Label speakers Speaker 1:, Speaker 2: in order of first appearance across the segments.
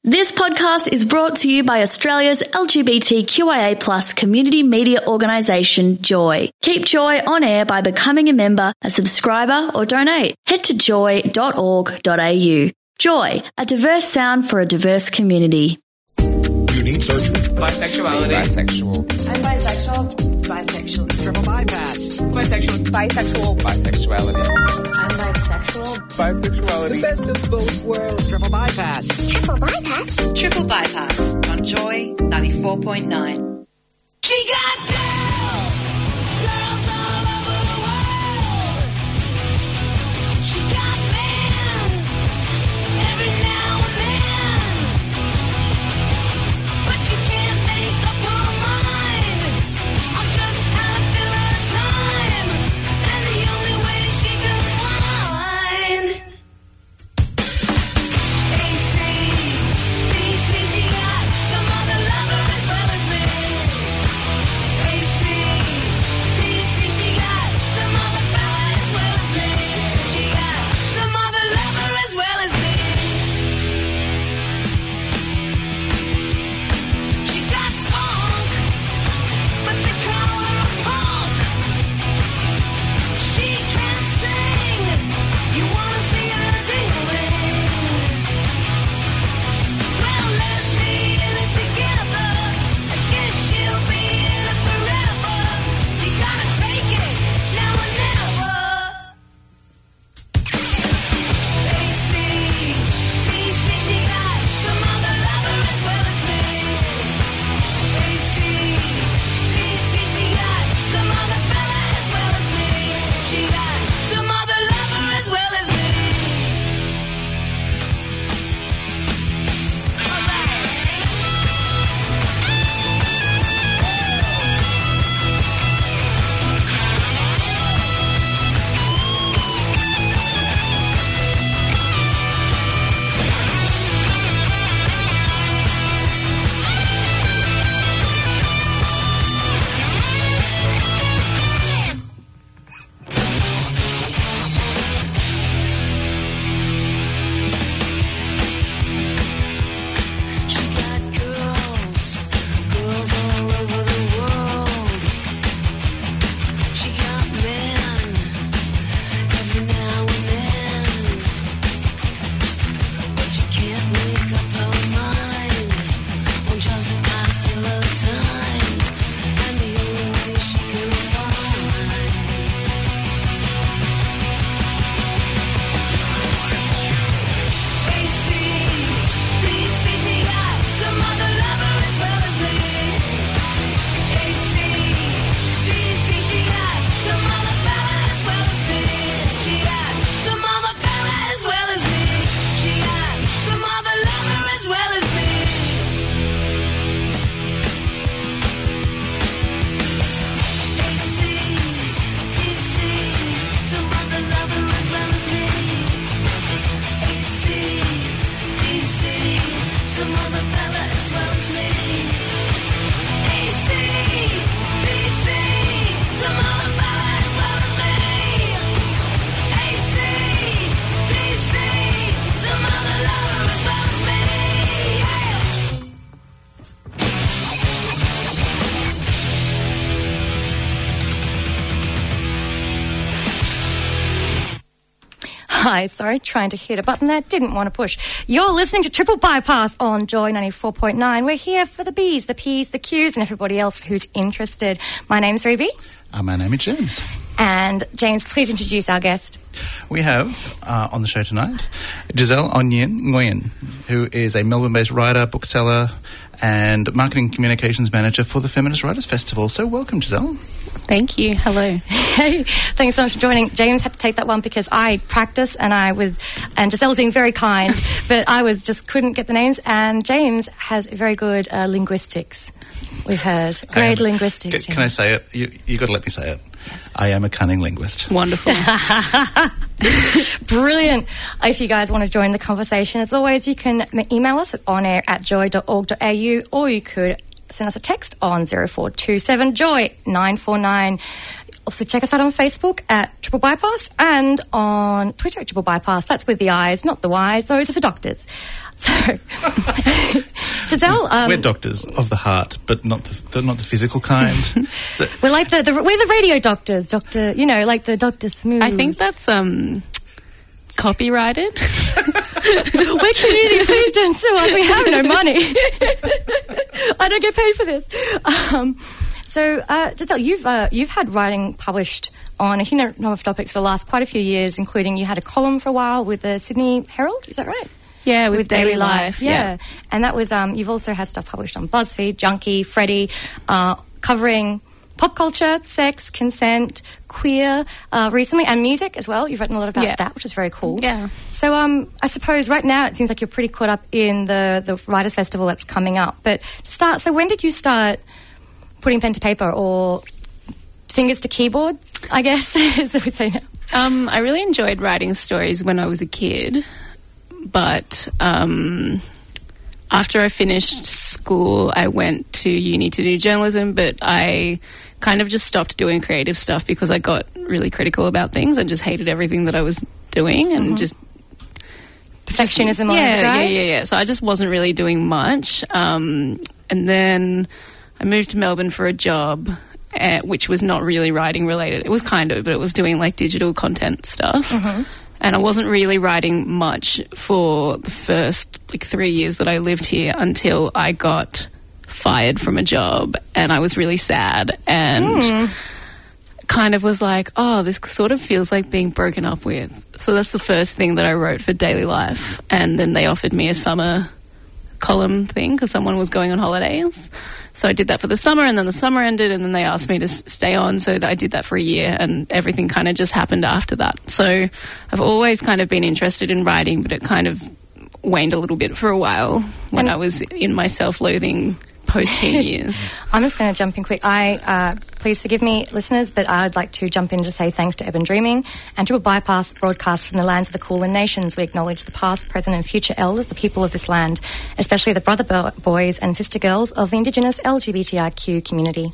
Speaker 1: This podcast is brought to you by Australia's LGBTQIA+ community media organisation, Joy. Keep Joy on air by becoming a member, a subscriber or donate. Head to joy.org.au. Joy, a diverse sound for a diverse community.
Speaker 2: You need surgery.
Speaker 3: Bisexuality.
Speaker 4: Bisexual.
Speaker 3: I'm bisexual. Bisexual.
Speaker 4: Triple bypass.
Speaker 3: Bisexual. Bisexual.
Speaker 4: Bisexuality.
Speaker 3: I'm bisexual.
Speaker 4: Bisexuality. The best of both worlds. Triple bypass.
Speaker 5: Triple bypass.
Speaker 6: Triple bypass on Joy 94.9.
Speaker 5: She got girls all over the world. She got men every now and then, but you can't make up her mind on just how to fill her time, and the only way she can whine. DC, she got some other lover as well as me. DC, she got some other fella as well as me. She got some other lover as well as me. She got spunk, but they call her a punk. She can sing, you wanna see her ding-a-ling. Well, let's be in it together. I guess she'll be in it forever. You gotta take it now or never. DC, she got some other lover as well as me. DC, she got some other fella as well as me. She got some other lover as well as me. She got girls all over the world. She got men every now and then, but she can't make up her mind on just how to fill her time, and the only way she can whine. DC, she got some other lover as well as me. DC, she got some other fella as well as me. She got some other fella as well as me. She got some other lover as well as me. DC, some other lover as well as me. DC, some other fella as well as me. DC, some other fella as well as me. DC, some other lover as well as me. Yeah.
Speaker 7: Hi, sorry, trying to hit a button there, didn't want to push. You're listening to Triple Bypass on Joy 94.9. We're here for the B's, the P's, the Q's, and everybody else who's interested. My name's Ruby.
Speaker 8: My name is James.
Speaker 7: And James, please introduce our guest.
Speaker 8: We have on the show tonight Giselle Onyen Nguyen, who is a Melbourne-based writer, bookseller, and marketing communications manager for the Feminist Writers Festival. So welcome, Giselle.
Speaker 9: Thank you. Hello.
Speaker 7: Hey, thanks so much for joining. James had to take that one because I practiced and Giselle's being very kind, but I just couldn't get the names, and James has very good linguistics. We've heard. Great linguistics.
Speaker 8: Can I say it? You got to let me say it. Yes. I am a cunning linguist.
Speaker 9: Wonderful.
Speaker 7: Brilliant. If you guys want to join the conversation, as always, you can email us at onair@joy.org.au, or you could send us a text on 0427 JOY 949. also check us out on Facebook at Triple Bypass and on Twitter at Triple Bypass. That's with the I's, not the Y's. Those are for doctors. So, Giselle,
Speaker 8: We're doctors of the heart, but not the physical kind. So,
Speaker 7: we're like we're the radio doctors, Doctor. You know, like the Dr. Smooth.
Speaker 9: I think that's copyrighted.
Speaker 7: We're community. Please don't sue us. We have no money. I don't get paid for this. So, Giselle, you've had writing published on a huge number of topics for the last quite a few years, including you had a column for a while with the Sydney Herald. Is that right?
Speaker 9: Yeah, with Daily Life.
Speaker 7: Yeah. And that was, you've also had stuff published on BuzzFeed, Junkie, Freddie, covering pop culture, sex, consent, queer, recently, and music as well. You've written a lot about that, which is very cool.
Speaker 9: Yeah.
Speaker 7: So I suppose right now it seems like you're pretty caught up in the Writers' Festival that's coming up. But so when did you start putting pen to paper or fingers to keyboards, I guess, as we say now?
Speaker 9: I really enjoyed writing stories when I was a kid. But after I finished school, I went to uni to do journalism, but I kind of just stopped doing creative stuff because I got really critical about things and just hated everything that I was doing and just...
Speaker 7: Perfectionism on
Speaker 9: Yeah. So I just wasn't really doing much. And then I moved to Melbourne for a job, which was not really writing related. It was kind of, but it was doing like digital content stuff. And I wasn't really writing much for the first 3 years that I lived here until I got fired from a job, and I was really sad and kind of was like, oh, this sort of feels like being broken up with. So that's the first thing that I wrote for Daily Life, and then they offered me a summer column thing because someone was going on holidays. So I did that for the summer, and then the summer ended, and then they asked me to stay on, so I did that for a year, and everything kind of just happened after that. So I've always kind of been interested in writing, but it kind of waned a little bit for a while when I was in my self-loathing post-teen years.
Speaker 7: I'm just going to jump in quick. Please forgive me, listeners, but I'd like to jump in to say thanks to Urban Dreaming and Triple Bypass broadcasts from the lands of the Kulin Nations. We acknowledge the past, present and future elders, the people of this land, especially the brother boys and sister girls of the Indigenous LGBTIQ community.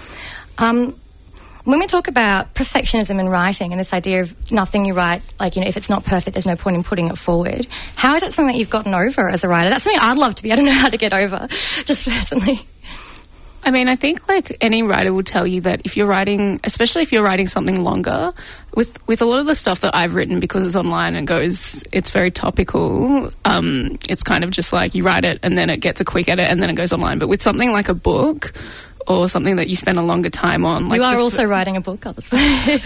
Speaker 7: When we talk about perfectionism in writing and this idea of nothing you write, if it's not perfect, there's no point in putting it forward, how is that something that you've gotten over as a writer? That's something I'd love to be. I don't know how to get over, just personally.
Speaker 9: I mean, I think any writer will tell you that if you're writing, especially if you're writing something longer, with a lot of the stuff that I've written, because it's online and it's very topical, it's kind of just like you write it and then it gets a quick edit and then it goes online. But with something like a book or something that you spend a longer time on.
Speaker 7: You are also writing a book, obviously.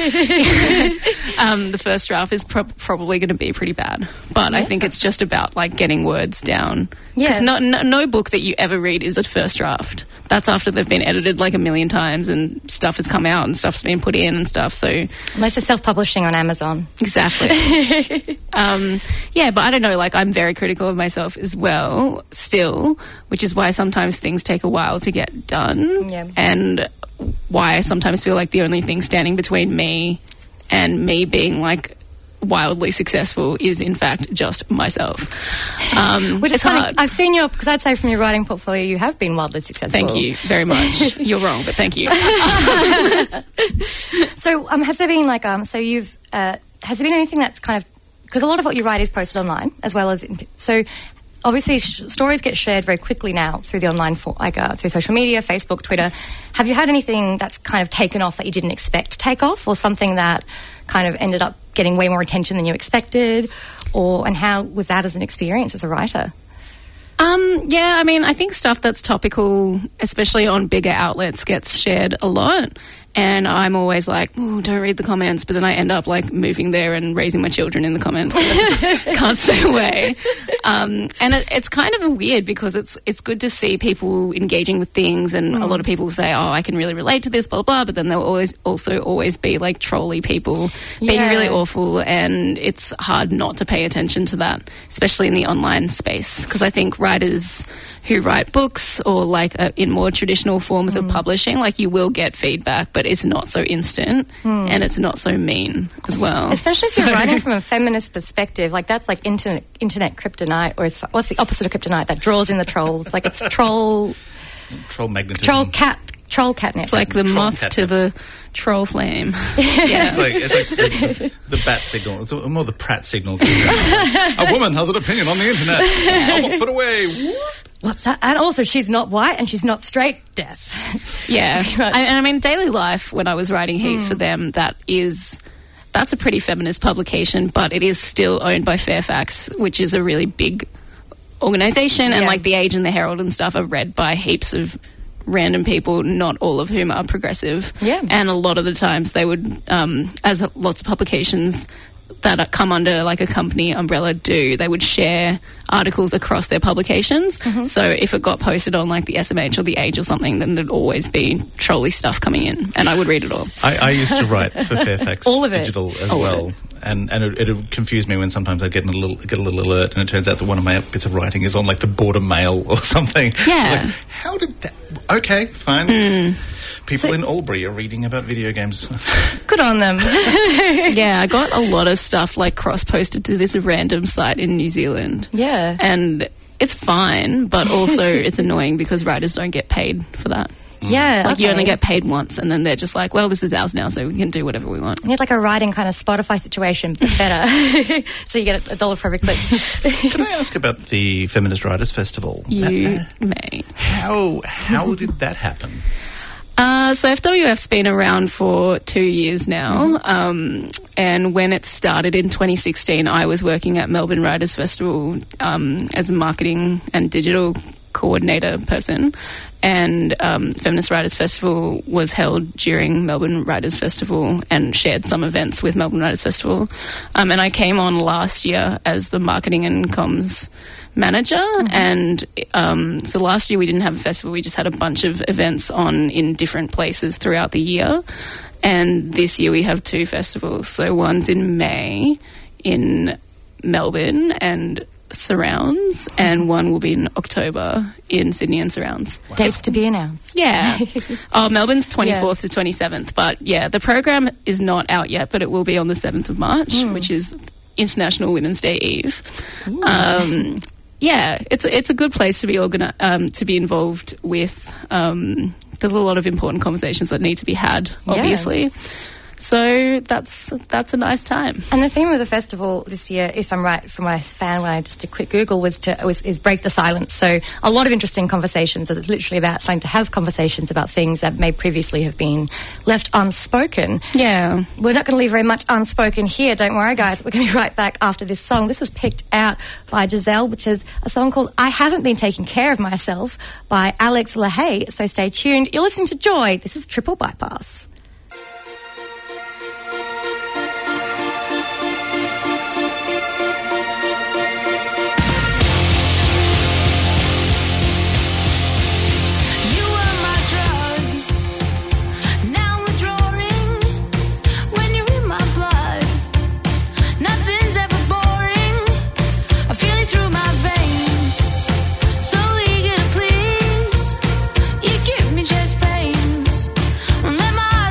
Speaker 9: The first draft is probably going to be pretty bad. But I think it's just about, getting words down. Because no book that you ever read is a first draft. That's after they've been edited a million times and stuff has come out and stuff's been put in and stuff. So
Speaker 7: unless it's self-publishing on Amazon.
Speaker 9: Exactly. But I don't know, I'm very critical of myself as well still, which is why sometimes things take a while to get done.
Speaker 7: Yeah.
Speaker 9: And why I sometimes feel like the only thing standing between me and me being wildly successful is in fact just myself.
Speaker 7: Which is funny. I've seen because I'd say from your writing portfolio you have been wildly successful.
Speaker 9: Thank you very much. You're wrong, but thank you.
Speaker 7: So has there been has there been anything that's kind of, because a lot of what you write is posted online as well as so obviously stories get shared very quickly now through the online through social media, Facebook, Twitter. Have you had anything that's kind of taken off that you didn't expect to take off, or something that kind of ended up getting way more attention than you expected, and how was that as an experience as a writer?
Speaker 9: I mean, I think stuff that's topical, especially on bigger outlets, gets shared a lot. And I'm always like, ooh, don't read the comments. But then I end up moving there and raising my children in the comments because I just can't stay away. And it's kind of weird because it's good to see people engaging with things. And a lot of people say, oh, I can really relate to this, blah, blah. But then there'll always be trolly people being really awful. And it's hard not to pay attention to that, especially in the online space. Because I think writers who write books or in more traditional forms of publishing, you will get feedback, but it's not so instant and it's not so mean as well.
Speaker 7: Especially if you're writing from a feminist perspective, that's internet kryptonite, or what's the opposite of kryptonite that draws in the trolls? It's troll
Speaker 8: magnetism.
Speaker 7: Troll cat troll catnip.
Speaker 9: It's like the
Speaker 8: Troll
Speaker 9: moth
Speaker 8: catnip.
Speaker 9: to the troll flame. Yeah.
Speaker 8: It's like the bat signal. It's more the Pratt signal. A woman has an opinion on the internet. I will put away.
Speaker 7: What's that? And also, she's not white and she's not straight. Death.
Speaker 9: Yeah.
Speaker 7: Right.
Speaker 9: I mean, Daily Life, when I was writing heaps for them, that's a pretty feminist publication, but it is still owned by Fairfax, which is a really big organisation. And
Speaker 7: Yeah.
Speaker 9: like The Age and the Herald and stuff are read by heaps of random people, not all of whom are progressive.
Speaker 7: Yeah.
Speaker 9: And a lot of the times they would, as lots of publications that come under like a company umbrella do, they would share articles across their publications. So if it got posted on like the SMH or the Age or something, then there'd always be trolley stuff coming in, and I would read it all.
Speaker 8: I used to write for Fairfax
Speaker 7: All of it.
Speaker 8: Digital as well. And it would confuse me when sometimes I'd get a little alert, and it turns out that one of my bits of writing is on like the Border Mail or something.
Speaker 9: Yeah.
Speaker 8: Like, how did that? Okay, fine. People in Albury are reading about video games.
Speaker 7: Good on them.
Speaker 9: Yeah, I got a lot of stuff like cross-posted to this random site in New Zealand.
Speaker 7: Yeah.
Speaker 9: And it's fine, but also it's annoying because writers don't get paid for that.
Speaker 7: Yeah.
Speaker 9: Like you
Speaker 7: okay.
Speaker 9: only get paid once, and then they're just like, well, this is ours now, so we can do whatever we want.
Speaker 7: You need like a writing kind of Spotify situation, but better. So you get $1 for every click.
Speaker 8: Can I ask about the Feminist Writers Festival?
Speaker 9: You may.
Speaker 8: How did that happen?
Speaker 9: So FWF's been around for 2 years now, and when it started in 2016, I was working at Melbourne Writers Festival as a marketing and digital coordinator person, and Feminist Writers Festival was held during Melbourne Writers Festival and shared some events with Melbourne Writers Festival, and I came on last year as the marketing and comms manager, and so last year we didn't have a festival, we just had a bunch of events on in different places throughout the year, and this year we have 2 festivals. So one's in May in Melbourne and surrounds, and one will be in October in Sydney and surrounds.
Speaker 7: Dates to be announced.
Speaker 9: Yeah. Melbourne's 24th to 27th, but yeah, the program is not out yet, but it will be on the 7th of March, which is International Women's Day Eve. Yeah, it's a good place to be to be involved with. There's a lot of important conversations that need to be had, obviously. So that's a nice time.
Speaker 7: And the theme of the festival this year, if I'm right, from what I found when I just did a quick Google, is break the silence. So a lot of interesting conversations, as it's literally about starting to have conversations about things that may previously have been left unspoken.
Speaker 9: Yeah.
Speaker 7: We're not going to leave very much unspoken here. Don't worry, guys. We're going to be right back after this song. This was picked out by Giselle, which is a song called I Haven't Been Taking Care of Myself by Alex LaHaye. So stay tuned. You're listening to Joy. This is Triple Bypass.
Speaker 5: Give me chest pains. Let my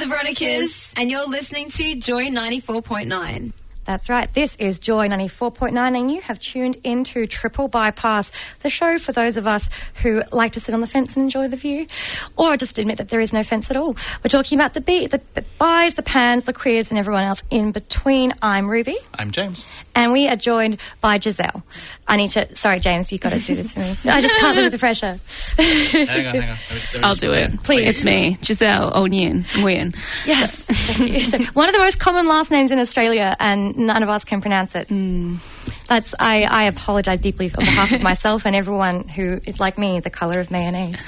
Speaker 10: the Veronicas, and you're listening to Joy 94.9.
Speaker 7: That's right. This is Joy 94.9 and you have tuned into Triple Bypass, the show for those of us who like to sit on the fence and enjoy the view, or just admit that there is no fence at all. We're talking about the buys, the pans, the queers and everyone else in between. I'm Ruby.
Speaker 8: I'm James.
Speaker 7: And we are joined by Giselle. Sorry, James, you've got to do this for me. I just can't live with the pressure.
Speaker 8: Hang on.
Speaker 9: I'll do it.
Speaker 7: Please.
Speaker 9: It's me, Giselle Nguyen.
Speaker 7: Yes. Thank you. So, one of the most common last names in Australia, and none of us can pronounce it. I apologise deeply on behalf of myself and everyone who is like me, the colour of mayonnaise.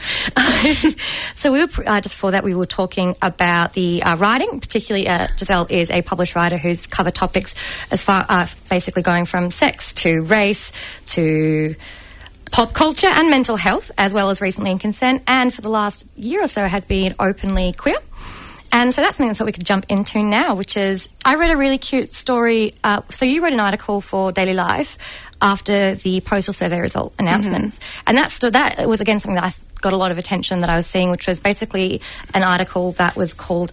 Speaker 7: So we were just before that we were talking about the writing, particularly Giselle is a published writer whose cover topics as far basically going from sex to race to pop culture and mental health, as well as recently in consent, and for the last year or so has been openly queer. And so that's something I thought we could jump into now, which is I read a really cute story. So you wrote an article for Daily Life after the postal survey result announcements. And that was, again, something that I got a lot of attention that I was seeing, which was basically an article that was called,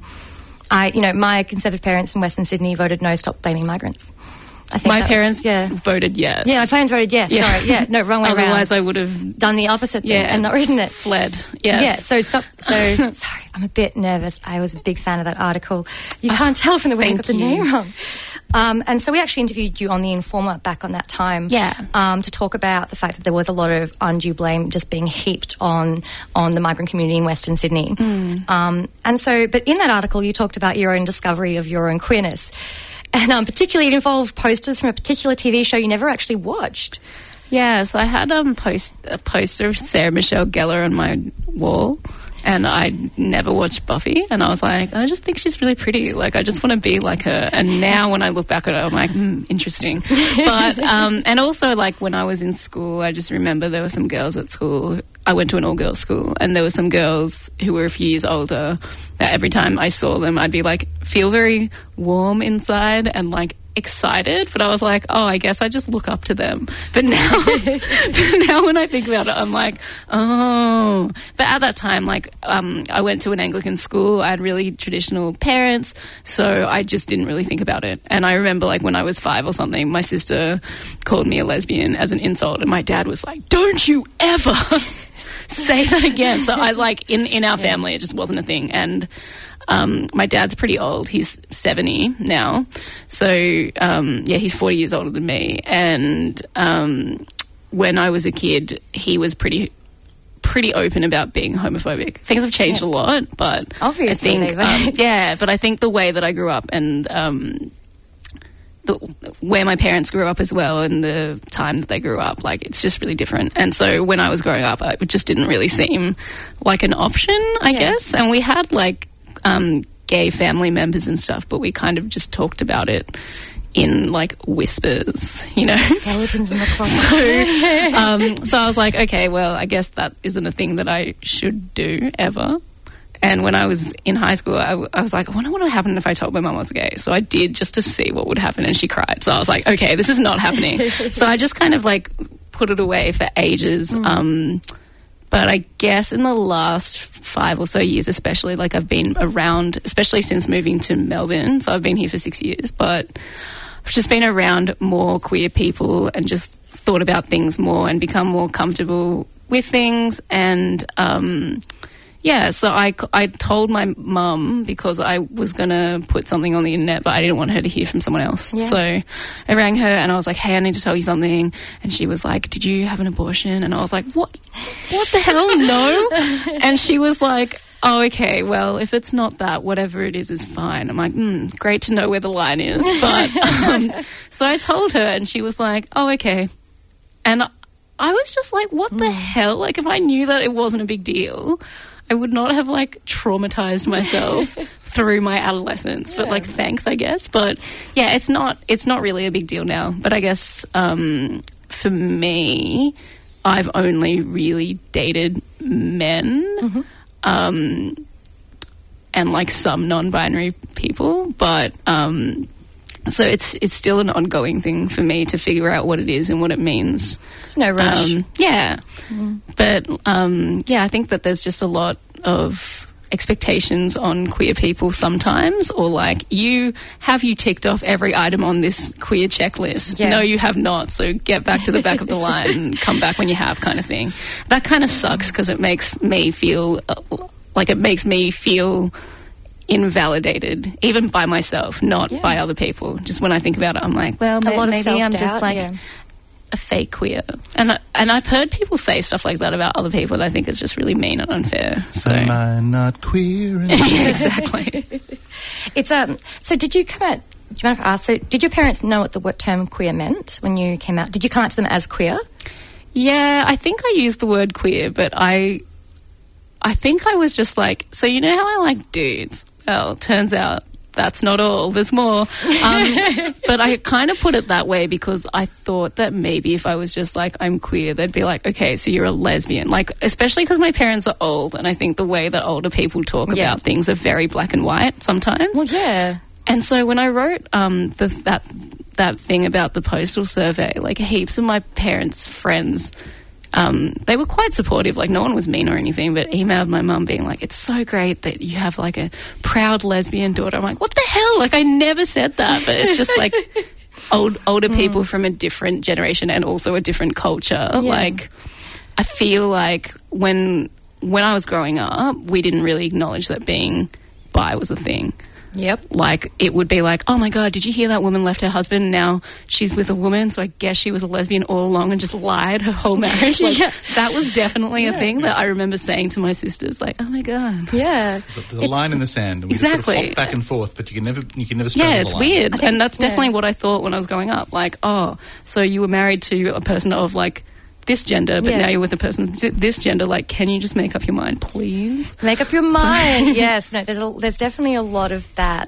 Speaker 7: my Conservative parents in Western Sydney voted no, stop blaming migrants. I think
Speaker 9: My parents voted yes.
Speaker 7: Yeah, my parents voted yes.
Speaker 9: Yeah.
Speaker 7: Sorry, yeah, no, wrong way around.
Speaker 9: Otherwise, I would have
Speaker 7: done the opposite thing and not written it.
Speaker 9: Fled. Yes.
Speaker 7: Yeah. So sorry, I'm a bit nervous. I was a big fan of that article. You can't tell from the way I got the name wrong. And so we actually interviewed you on the Informer back on that time.
Speaker 9: Yeah.
Speaker 7: To talk about the fact that there was a lot of undue blame just being heaped on the migrant community in Western Sydney. And so, but in that article, you talked about your own discovery of your own queerness. And particularly it involved posters from a particular TV show you never actually watched.
Speaker 9: Yeah, so I had a poster of Sarah Michelle Gellar on my wall, and I never watched Buffy, and I was like, I just think she's really pretty. Like, I just want to be like her. And now when I look back at it, I'm like, interesting. But, and also, like, when I was in school, I just remember there were some girls at school. I went to an all-girls school, and there were some girls who were a few years older that every time I saw them, I'd be like, feel very warm inside and like excited. But I was like, oh, I guess I just look up to them. But now, when I think about it, I'm like, oh. But at that time, like, I went to an Anglican school. I had really traditional parents, so I just didn't really think about it. And I remember, like, when I was 5 or something, my sister called me a lesbian as an insult, and my dad was like, don't you ever say that again. So I, like, in our family, it just wasn't a thing. And my dad's pretty old. He's 70 now. So, he's 40 years older than me. And when I was a kid, he was pretty open about being homophobic. Things have changed a lot, but
Speaker 7: obviously,
Speaker 9: I think, but I think the way that I grew up and where my parents grew up as well and the time that they grew up, like, it's just really different. And so when I was growing up, it just didn't really seem like an option, I guess. And we had, like, gay family members and stuff, but we kind of just talked about it in, like, whispers, you know.
Speaker 7: Skeletons in the closet.
Speaker 9: So I was like, okay, well, I guess that isn't a thing that I should do ever. And when I was in high school, I was like, I wonder what would happen if I told my mum I was gay. So I did, just to see what would happen, and she cried. So I was like, okay, this is not happening. So I just kind of, like, put it away for ages. But I guess in the last 5 or so years especially, like, I've been around, especially since moving to Melbourne. So I've been here for 6 years, but I've just been around more queer people and just thought about things more and become more comfortable with things. And so I told my mum because I was going to put something on the internet, but I didn't want her to hear from someone else. Yeah. So I rang her and I was like, hey, I need to tell you something. And she was like, did you have an abortion? And I was like, what the hell? No. And she was like, oh, okay, well, if it's not that, whatever it is fine. I'm like, great to know where the line is. But so I told her and she was like, oh, okay. And I was just like, what the hell? Like, if I knew that it wasn't a big deal, I would not have, like, traumatized myself through my adolescence. But, like, thanks, I guess. But yeah, it's not really a big deal now. But I guess for me, I've only really dated men and, like, some non-binary people. But so it's still an ongoing thing for me to figure out what it is and what it means.
Speaker 7: There's no rush.
Speaker 9: But I think that there's just a lot of expectations on queer people sometimes, or like, you ticked off every item on this queer checklist?
Speaker 7: Yeah.
Speaker 9: No, you have not, so get back to the back of the line and come back when you have, kind of thing. That kind of sucks because it makes me feel invalidated, even by myself, not by other people. Just when I think about it, I'm like, well,
Speaker 7: A lot of
Speaker 9: maybe I'm just
Speaker 7: self-doubt,
Speaker 9: like
Speaker 7: yeah.
Speaker 9: a fake queer. And I've heard people say stuff like that about other people, and I think it's just really mean and unfair. So
Speaker 8: Am I not queer?
Speaker 9: yeah, exactly.
Speaker 7: It's So did you come out? Do you mind if I ask? So did your parents know what the term queer meant when you came out? Did you come out to them as queer?
Speaker 9: Yeah, I think I used the word queer, but I think I was just like, so you know how I like dudes? Well, turns out that's not all. There's more. But I kind of put it that way because I thought that maybe if I was just like, I'm queer, they'd be like, okay, so you're a lesbian. Like, especially because my parents are old, and I think the way that older people talk about things are very black and white sometimes.
Speaker 7: Well, yeah.
Speaker 9: And so when I wrote that thing about the postal survey, like heaps of my parents' friends, they were quite supportive. Like, no one was mean or anything, but emailed my mum being like, it's so great that you have like a proud lesbian daughter. I'm like, what the hell? Like, I never said that. But it's just like older people from a different generation and also a different culture.
Speaker 7: Yeah.
Speaker 9: Like, I feel like when I was growing up, we didn't really acknowledge that being bi was a thing.
Speaker 7: Yep.
Speaker 9: Like, it would be like, oh my God, did you hear that woman left her husband? Now she's with a woman, so I guess she was a lesbian all along and just lied her whole marriage. Like, that was definitely a thing that I remember saying to my sisters, like, oh my God.
Speaker 7: Yeah.
Speaker 8: There's a line in the sand. And we
Speaker 9: Exactly.
Speaker 8: just sort of hop back and forth, but you can never straddle
Speaker 9: Yeah,
Speaker 8: the
Speaker 9: it's
Speaker 8: line.
Speaker 9: weird.
Speaker 7: think-
Speaker 9: And that's definitely
Speaker 7: yeah.
Speaker 9: what I thought when I was growing up. Like, oh, so you were married to a person of, like, this gender, but
Speaker 7: Yeah.
Speaker 9: now you're with a person this gender. Like, can you just make up your mind, please?
Speaker 7: Make up your mind. Yes, no, there's definitely a lot of that.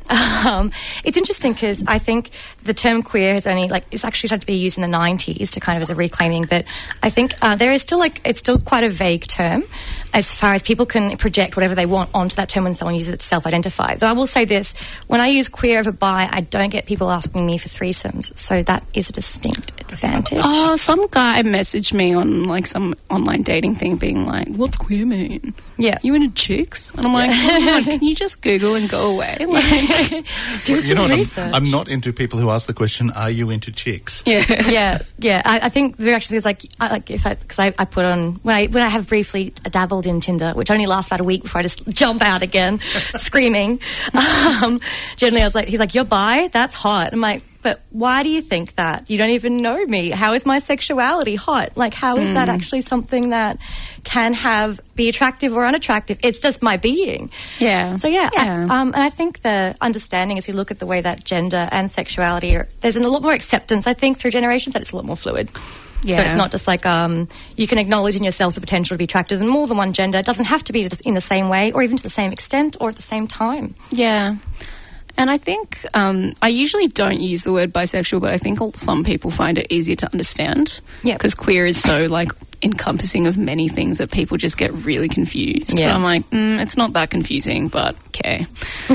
Speaker 7: It's interesting because I think the term queer has only, like, it's actually started to be used in the 90s to kind of as a reclaiming, but I think there is still, like, it's still quite a vague term as far as people can project whatever they want onto that term when someone uses it to self-identify. Though I will say this, when I use queer over bi, I don't get people asking me for threesomes, so that is a distinct advantage.
Speaker 9: Oh, some guy messaged me on, like, some online dating thing being like, what's queer mean?
Speaker 7: Yeah.
Speaker 9: You into chicks? And I'm like, oh my God, can you just Google and go away? Like,
Speaker 7: Do some
Speaker 8: what?
Speaker 7: research.
Speaker 8: I'm not into people who ask the question, are you into chicks?
Speaker 9: yeah.
Speaker 7: Yeah. I think the reaction is like I put on when I have briefly dabbled in Tinder, which only lasts about a week before I just jump out again, screaming. Generally, I was like, he's like, you're bi? That's hot. I'm like, but why do you think that? You don't even know me. How is my sexuality hot? Like, how is that actually something that can be attractive or unattractive? It's just my being.
Speaker 9: Yeah.
Speaker 7: So, yeah.
Speaker 9: Yeah.
Speaker 7: And I think the understanding as we look at the way that gender and sexuality there's a lot more acceptance, I think, through generations, that it's a lot more fluid.
Speaker 9: Yeah.
Speaker 7: So it's not just like you can acknowledge in yourself the potential to be attracted in more than one gender. It doesn't have to be in the same way or even to the same extent or at the same time.
Speaker 9: Yeah. And I think I usually don't use the word bisexual, but I think some people find it easier to understand.
Speaker 7: Yeah.
Speaker 9: Because queer is so, like, encompassing of many things that people just get really confused.
Speaker 7: Yeah.
Speaker 9: But I'm like, it's not that confusing, but okay.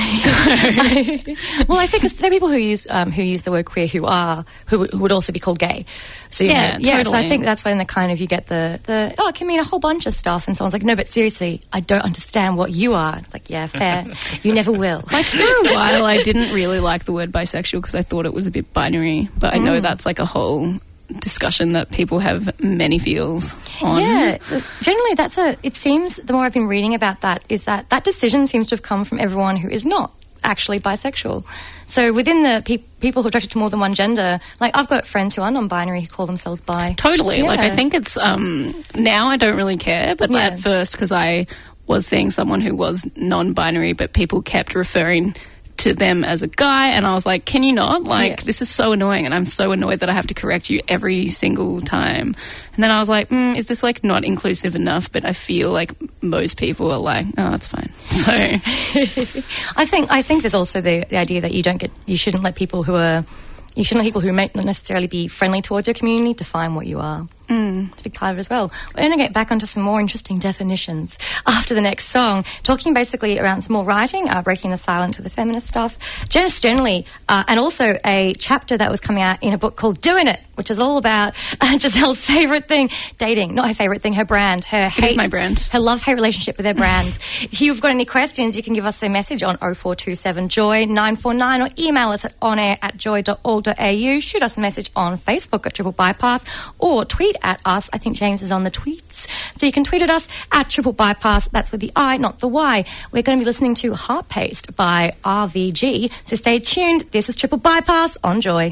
Speaker 7: Well, I think there are people who use the word queer who would also be called gay. So
Speaker 9: Yeah,
Speaker 7: So I
Speaker 9: totally.
Speaker 7: think that's when the kind of you get the it can mean a whole bunch of stuff, and someone's like, no, but seriously, I don't understand what you are. It's like, yeah, fair. You never will.
Speaker 9: Like, for a while, I didn't really like the word bisexual because I thought it was a bit binary, but I know that's like a whole discussion that people have many feels on.
Speaker 7: Yeah, generally it seems, the more I've been reading about that, is that decision seems to have come from everyone who is not actually bisexual. So within the people who are attracted to more than one gender, like, I've got friends who are non-binary who call themselves bi.
Speaker 9: Totally.
Speaker 7: Yeah.
Speaker 9: Like, I think it's now I don't really care, but
Speaker 7: Yeah.
Speaker 9: at first, because I was seeing someone who was non-binary, but people kept referring to them as a guy, and I was like, can you not? Like, this is so annoying, and I'm so annoyed that I have to correct you every single time. And then I was like, is this, like, not inclusive enough? But I feel like most people are like, oh, it's fine. So
Speaker 7: I think there's also the idea that you shouldn't let people who may not necessarily be friendly towards your community define what you are. It's a big part of it as well. We're going to get back onto some more interesting definitions after the next song, talking basically around some more writing, breaking the silence with the feminist stuff, generally, and also a chapter that was coming out in a book called Doing It, which is all about Giselle's favourite thing, dating. Not her favourite thing, her brand.
Speaker 9: It is my brand.
Speaker 7: Her love-hate relationship with her brand. If you've got any questions, you can give us a message on 0427 Joy 949 or email us at onair@joy.org.au. Shoot us a message on Facebook at Triple Bypass or tweet at us. I think James is on the tweets. So you can tweet at us at Triple Bypass. That's with the I, not the Y. We're going to be listening to Heart Paste by RVG. So stay tuned. This is Triple Bypass on Joy.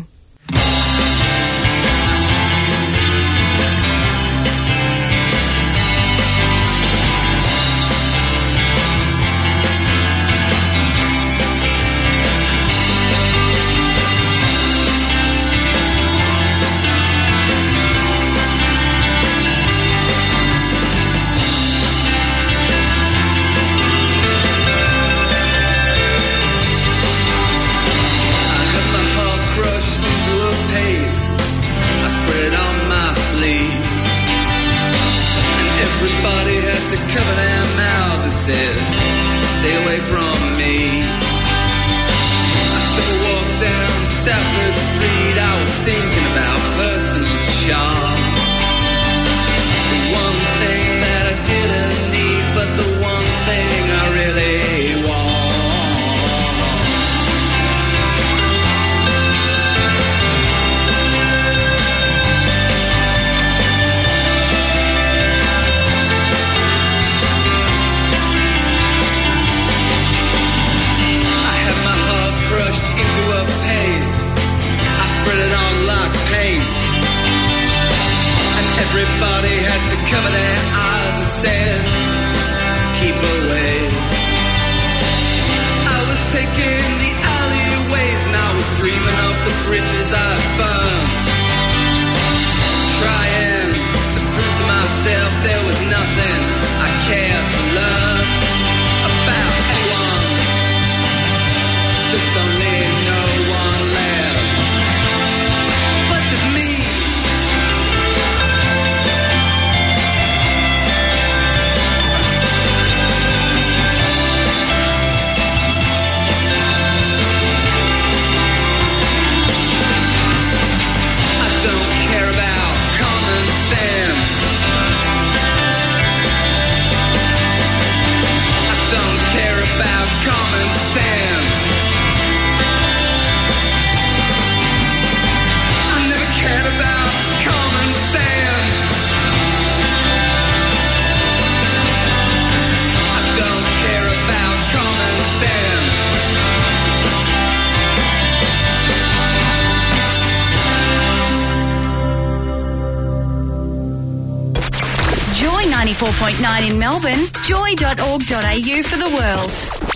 Speaker 1: Joy 94.9 in Melbourne, joy.org.au for the world.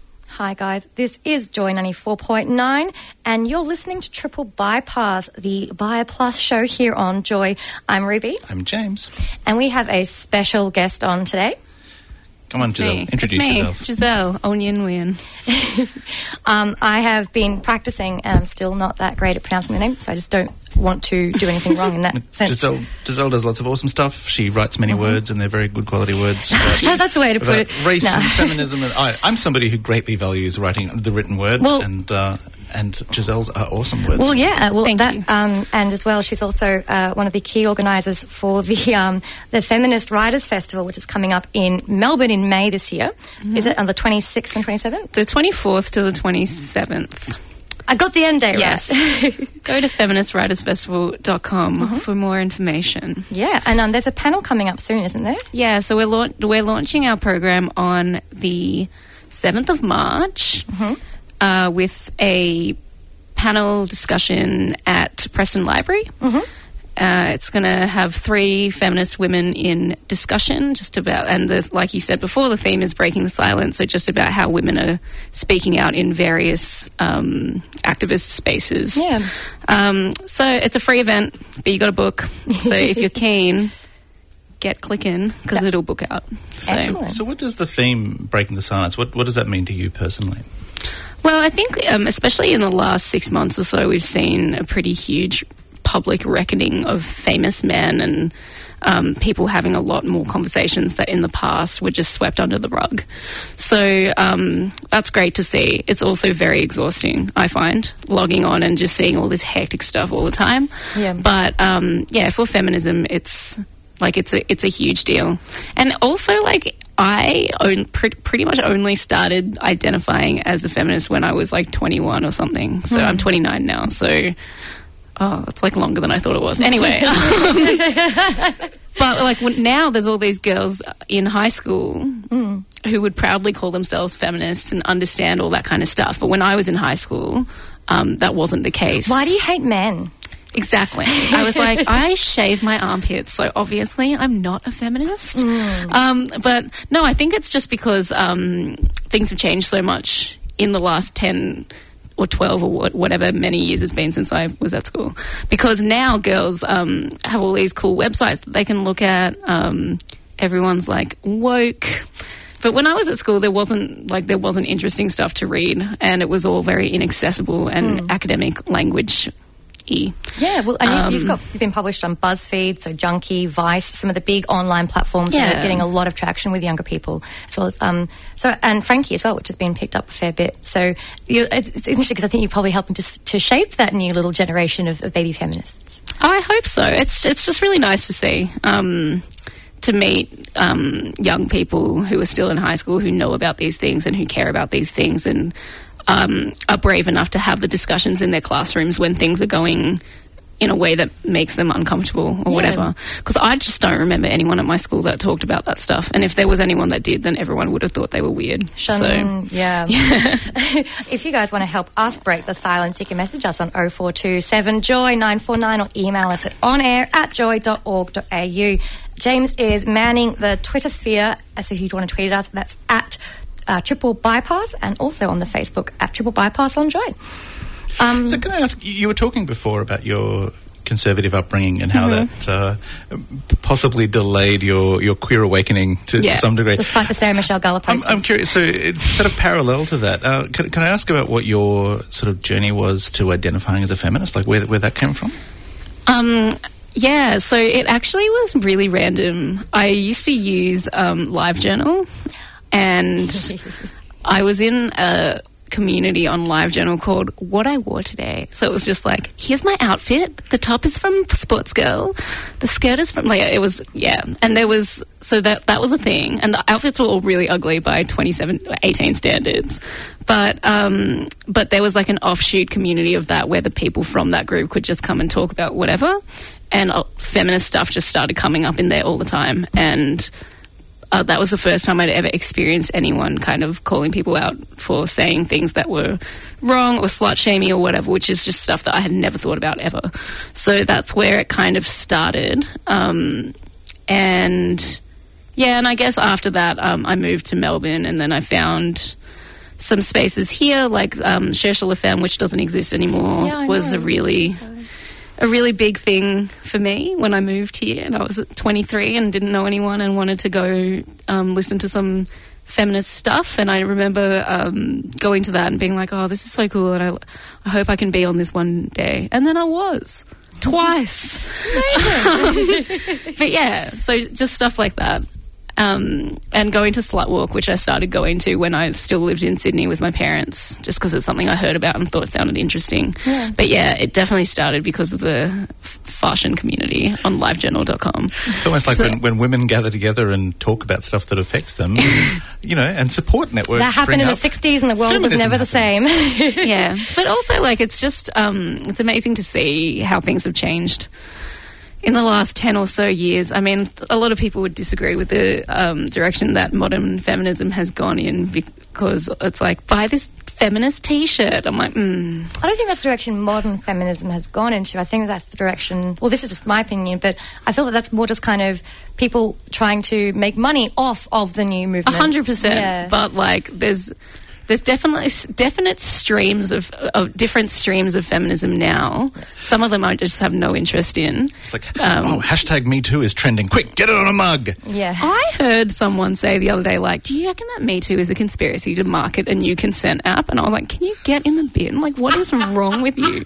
Speaker 7: Hi guys, this is Joy 94.9 and you're listening to Triple Bypass, the Buyer Plus show here on Joy. I'm Ruby.
Speaker 8: I'm James.
Speaker 7: And we have a special guest on today.
Speaker 8: Come on, Giselle, introduce yourself.
Speaker 9: Giselle Onyenwian.
Speaker 7: I have been practicing and I'm still not that great at pronouncing the name, so I just don't want to do anything wrong in that sense.
Speaker 8: Giselle does lots of awesome stuff. She writes many words and they're very good quality words.
Speaker 7: That's the way to put it.
Speaker 8: Race and feminism. And I'm somebody who greatly values writing the written word, and Giselle's are awesome words.
Speaker 7: Well, yeah. Well,
Speaker 9: Thank you.
Speaker 7: And as well, she's also one of the key organisers for the Feminist Writers Festival, which is coming up in Melbourne in May this year. Mm-hmm. Is it on the 26th and 27th?
Speaker 9: The 24th to the 27th.
Speaker 7: I got the end date
Speaker 9: yes.
Speaker 7: right.
Speaker 9: Go to feministwritersfestival.com for more information.
Speaker 7: Yeah, and there's a panel coming up soon, isn't there?
Speaker 9: Yeah, so we're launching our program on the 7th of March with a panel discussion at Preston Library. Mm-hmm. It's going to have 3 feminist women in discussion, just about, and like you said before, the theme is breaking the silence, so just about how women are speaking out in various activist spaces.
Speaker 7: Yeah.
Speaker 9: So it's a free event, but you got to book. So if you're keen, get clicking because it'll book out.
Speaker 7: Excellent.
Speaker 8: So what does the theme, breaking the silence, what does that mean to you personally?
Speaker 9: Well, I think especially in the last 6 months or so, we've seen a pretty huge public reckoning of famous men and people having a lot more conversations that in the past were just swept under the rug. So that's great to see. It's also very exhausting, I find, logging on and just seeing all this hectic stuff all the time.
Speaker 7: Yeah.
Speaker 9: But for feminism, it's a huge deal. And also, like, I pretty much only started identifying as a feminist when I was like 21 or something. So I'm 29 now. So it's like longer than I thought it was. Anyway. But like now there's all these girls in high school who would proudly call themselves feminists and understand all that kind of stuff. But when I was in high school, that wasn't the case.
Speaker 7: Why do you hate men?
Speaker 9: Exactly. I was like, I shave my armpits, so obviously I'm not a feminist. But no, I think it's just because things have changed so much in the last 10 or 12 or whatever many years it's been since I was at school. Because now girls have all these cool websites that they can look at. Everyone's like woke. But when I was at school, there wasn't interesting stuff to read, and it was all very inaccessible and academic language.
Speaker 7: Yeah, well, and you've been published on BuzzFeed, so Junkie, Vice, some of the big online platforms that are getting a lot of traction with younger people, as well as and Frankie as well, which has been picked up a fair bit. So it's interesting because I think you're probably helping to shape that new little generation of baby feminists.
Speaker 9: Oh, I hope so. It's just really nice to see. To meet young people who are still in high school who know about these things and who care about these things and are brave enough to have the discussions in their classrooms when things are going in a way that makes them uncomfortable or whatever. Because I just don't remember anyone at my school that talked about that stuff. And if there was anyone that did, then everyone would have thought they were weird.
Speaker 7: If you guys want to help us break the silence, you can message us on 0427-JOY-949 or email us at onair@joy.org.au. James is manning the Twitter sphere, so if you want to tweet at us, that's at Triple Bypass, and also on the Facebook at Triple Bypass on Joy.
Speaker 8: So can I ask, you were talking before about your conservative upbringing and how that possibly delayed your queer awakening to some degree.
Speaker 7: Despite the Sarah Michelle Gellar post.
Speaker 8: I'm curious, so sort of parallel to that, can I ask about what your sort of journey was to identifying as a feminist, like where that came from?
Speaker 9: Yeah, so it actually was really random. I used to use LiveJournal, and I was in a community on LiveJournal called What I Wore Today. So it was just like, here's my outfit. The top is from Sports Girl. The skirt is from, like, it was, and there was, so that was a thing. And the outfits were all really ugly by 18 standards. But there was like an offshoot community of that where the people from that group could just come and talk about whatever. And feminist stuff just started coming up in there all the time. And that was the first time I'd ever experienced anyone kind of calling people out for saying things that were wrong or slut-shaming or whatever, which is just stuff that I had never thought about ever. So that's where it kind of started. And I guess after that I moved to Melbourne, and then I found some spaces here, like Cherche La Femme, which doesn't exist anymore, was a really big thing for me when I moved here, and I was at 23 and didn't know anyone and wanted to go listen to some feminist stuff. And I remember going to that and being like, oh, this is so cool, and I hope I can be on this one day. And then I was twice. But yeah, so just stuff like that. And going to Slut Walk, which I started going to when I still lived in Sydney with my parents, just because it's something I heard about and thought it sounded interesting. Yeah. But yeah, it definitely started because of the fashion community on livejournal.com.
Speaker 8: It's almost like when women gather together and talk about stuff that affects them, and support networks.
Speaker 7: That happened in the 60s and the world was never the same.
Speaker 9: Yeah. But also, like, it's just, it's amazing to see how things have changed in the last 10 or so years. I mean, a lot of people would disagree with the direction that modern feminism has gone in, because it's like, buy this feminist T-shirt. I'm like, I don't
Speaker 7: think that's the direction modern feminism has gone into. I think that's the direction, well, this is just my opinion, but I feel that that's more just kind of people trying to make money off of the new movement.
Speaker 9: 100%. Yeah. But, like, there's there's definite streams of different streams of feminism now. Some of them I just have no interest in.
Speaker 8: It's like, hashtag Me Too is trending. Quick, get it on a mug.
Speaker 7: Yeah.
Speaker 9: I heard someone say the other day, like, do you reckon that Me Too is a conspiracy to market a new consent app? And I was like, can you get in the bin? Like, what is wrong with you?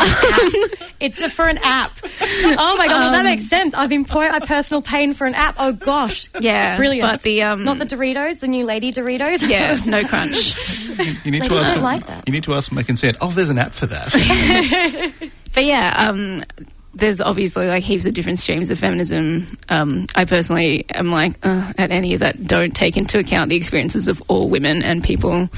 Speaker 7: It's for an app. Oh my god, well, that makes sense. I've been pouring my personal pain for an app. Oh gosh.
Speaker 9: Yeah.
Speaker 7: Brilliant.
Speaker 9: But the
Speaker 7: not the Doritos, the new lady Doritos.
Speaker 9: Yeah, no crunch.
Speaker 8: You need to
Speaker 7: Ladies
Speaker 8: ask.
Speaker 7: don't like that.
Speaker 8: You need to ask for my consent. Oh, there's an app for that.
Speaker 9: But yeah, there's obviously like heaps of different streams of feminism. I personally am like at any that don't take into account the experiences of all women and people.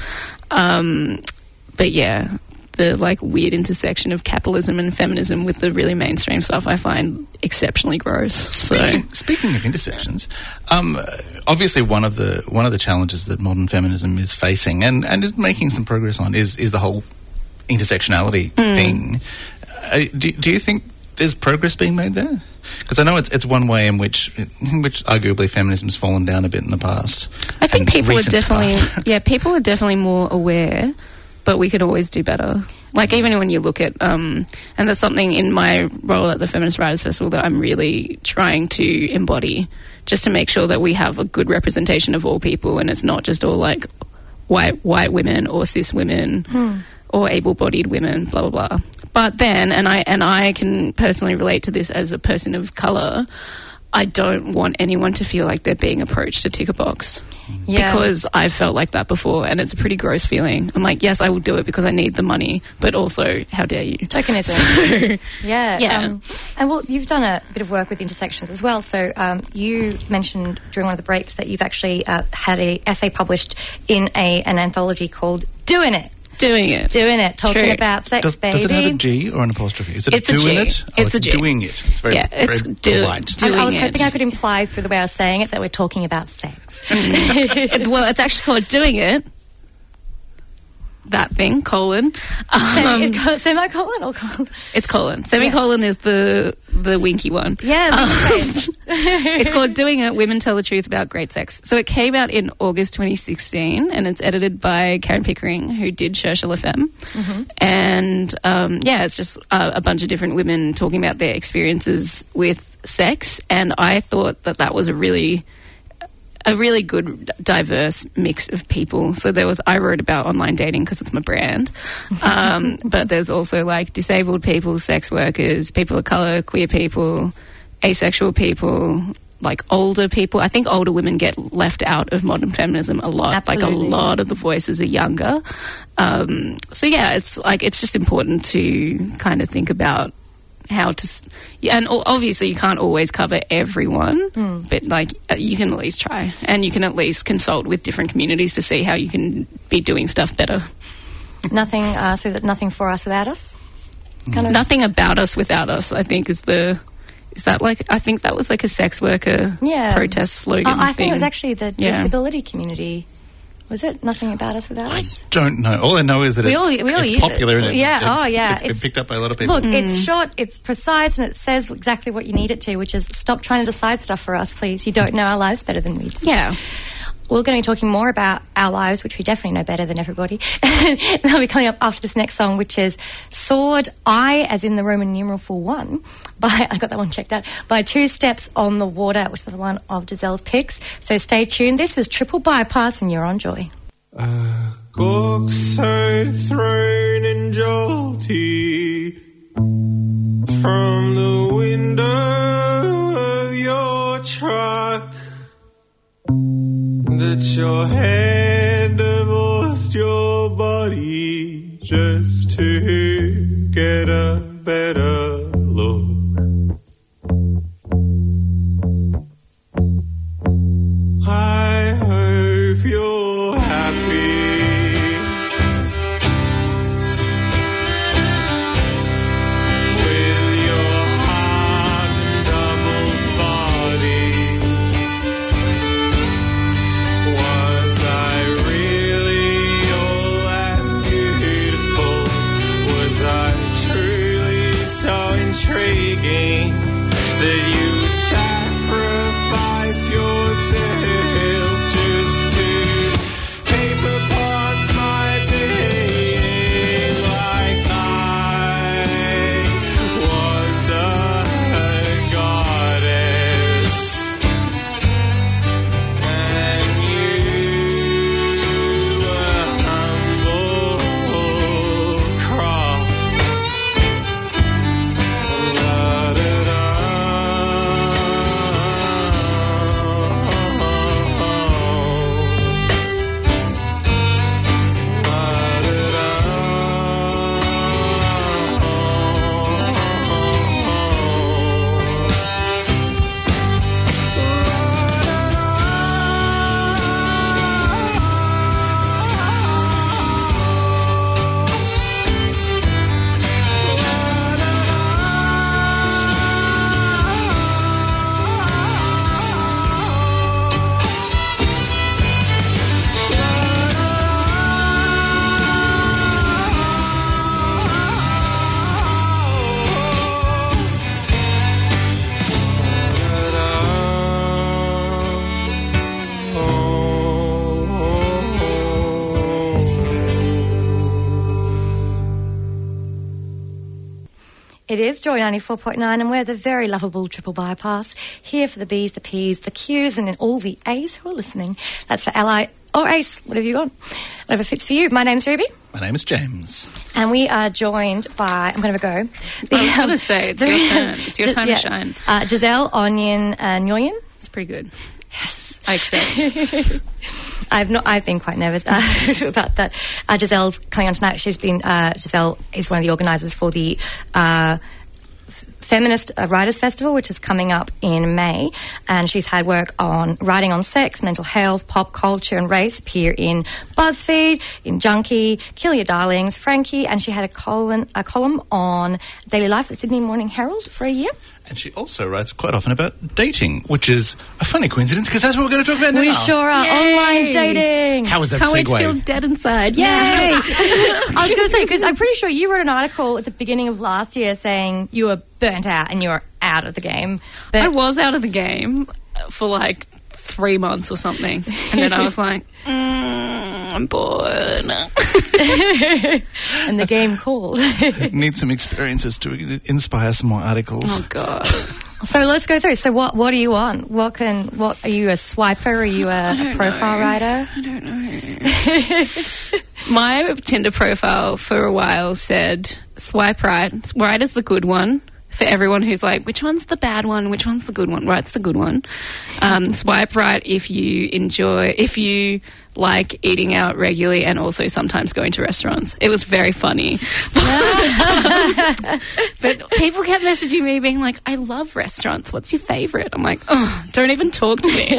Speaker 9: But yeah, the like weird intersection of capitalism and feminism with the really mainstream stuff I find exceptionally gross.
Speaker 8: Speaking of intersections, obviously one of the challenges that modern feminism is facing and is making some progress on is the whole intersectionality thing. Do you think there's progress being made there? Because I know it's one way in which arguably feminism's fallen down a bit in the past.
Speaker 9: I think people are definitely
Speaker 8: past.
Speaker 9: people are definitely more aware, but we could always do better. Like even when you look at and there's something in my role at the Feminist Writers Festival that I'm really trying to embody, just to make sure that we have a good representation of all people, and it's not just all like white women or cis women or able-bodied women, blah blah blah. But then, and I can personally relate to this as a person of colour, I don't want anyone to feel like they're being approached to tick a box.
Speaker 7: Yeah.
Speaker 9: Because I've felt like that before, and it's a pretty gross feeling. I'm like, yes, I will do it because I need the money, but also, how dare you?
Speaker 7: Tokenism. Yeah.
Speaker 9: Yeah.
Speaker 7: And well, you've done a bit of work with intersections as well. So you mentioned during one of the breaks that you've actually had an essay published in an anthology called Doing It.
Speaker 9: Doing it.
Speaker 7: Talking
Speaker 9: True.
Speaker 7: about sex, baby.
Speaker 8: Does it have a G or an apostrophe? Is it
Speaker 9: It's a
Speaker 8: doing
Speaker 9: G.
Speaker 8: it?
Speaker 9: It's a G.
Speaker 8: Doing it. It's very,
Speaker 9: it's
Speaker 8: very
Speaker 9: doing
Speaker 8: polite.
Speaker 7: I was
Speaker 9: it.
Speaker 7: hoping I could imply through the way I was saying it that we're talking about sex.
Speaker 9: Well, it's actually called Doing It. That thing, colon.
Speaker 7: Semicolon or colon?
Speaker 9: It's colon. Semicolon is the winky one.
Speaker 7: Yeah.
Speaker 9: It's called Doing It, Women Tell the Truth About Great Sex. So it came out in August 2016, and it's edited by Karen Pickering, who did Cherchel FM. And, it's just a bunch of different women talking about their experiences with sex, and I thought that was a really good diverse mix of people. So I wrote about online dating because it's my brand, but there's also like disabled people, sex workers, people of colour, queer people, asexual people, like older people. I think older women get left out of modern feminism a lot.
Speaker 7: Absolutely.
Speaker 9: Like a lot of the voices are younger. It's just important to kind of think about how to, and obviously you can't always cover everyone, but like you can at least try, and you can at least consult with different communities to see how you can be doing stuff better.
Speaker 7: Nothing for us without us.
Speaker 9: Nothing about us without us, I think I think that was like a sex worker protest slogan.
Speaker 7: I think it was actually the disability community. Was it Nothing About Us Without Us?
Speaker 8: I don't know. All I know is that
Speaker 7: we all
Speaker 8: it's
Speaker 7: use
Speaker 8: popular.
Speaker 7: it.
Speaker 8: And
Speaker 7: Yeah.
Speaker 8: It's been picked up by a lot of people.
Speaker 7: Look, it's short, it's precise, and it says exactly what you need it to, which is stop trying to decide stuff for us, please. You don't know our lives better than we do.
Speaker 9: Yeah.
Speaker 7: We're going to be talking more about our lives, which we definitely know better than everybody. And that'll be coming up after this next song, which is Sword, I, as in the Roman numeral for one, I got that one checked out, by Two Steps on the Water, which is one of Giselle's picks. So stay tuned. This is Triple Bypass, and you're on Joy.
Speaker 11: Corks are thrown and jolty from the window of your truck, that your head divorced your body just to get a better look. I hope you're happy. With your heart and double body. Was I really all that beautiful? Was I true?
Speaker 7: It is Joy 94.9 and we're the very lovable Triple Bypass, here for the B's, the P's, the Q's and all the A's who are listening. That's for Ally or Ace, whatever you want. Whatever fits for you. My name's Ruby.
Speaker 8: My name is James.
Speaker 7: And we are joined by, I'm going to go.
Speaker 9: I was going to say, it's your turn. It's your time to shine.
Speaker 7: Giselle, Onion and Nguyen.
Speaker 9: It's pretty good.
Speaker 7: Yes.
Speaker 9: I accept.
Speaker 7: I've been quite nervous about that. Giselle's coming on tonight. Giselle is one of the organisers for the Feminist Writers Festival, which is coming up in May, and she's had work on writing on sex, mental health, pop culture and race appear in BuzzFeed, in Junkie, Kill Your Darlings, Frankie, and she had a column on Daily Life at the Sydney Morning Herald for a year.
Speaker 8: And she also writes quite often about dating, which is a funny coincidence because that's what we're going to talk about now.
Speaker 7: We sure are.
Speaker 9: Yay.
Speaker 7: Online dating.
Speaker 8: How was that
Speaker 9: Can't wait to
Speaker 8: segue?
Speaker 9: feel dead inside.
Speaker 7: Yay! I was going to say, because I'm pretty sure you wrote an article at the beginning of last year saying you were burnt out and you were out of the game. But
Speaker 9: I was out of the game for like 3 months or something. And then I was like, I'm bored.
Speaker 7: and the game called.
Speaker 8: Need some experiences to inspire some more articles.
Speaker 9: Oh, God.
Speaker 7: So let's go through. So what are you on? What are you, a swiper? Are you a profile writer?
Speaker 9: I don't know. My Tinder profile for a while said swipe right. Right is the good one. For everyone who's like, which one's the bad one? Which one's the good one? Right's the good one. Swipe right if you like eating out regularly and also sometimes going to restaurants. It was very funny. But people kept messaging me being like, I love restaurants. What's your favourite? I'm like, oh, don't even talk to me.